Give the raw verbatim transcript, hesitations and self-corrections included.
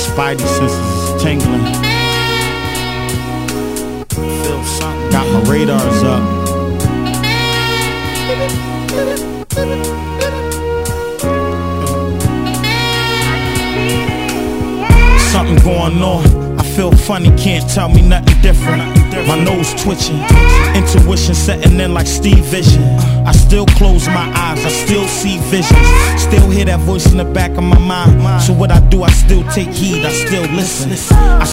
spidey senses is tingling. Feel something. Got my radars up. Something going on. I feel funny, can't tell me nothing different. My nose twitching, intuition setting in like Steve Vision. I still close my eyes, I still see visions. Still hear that voice in the back of my mind. So what I do, I still take heed, I still listen. I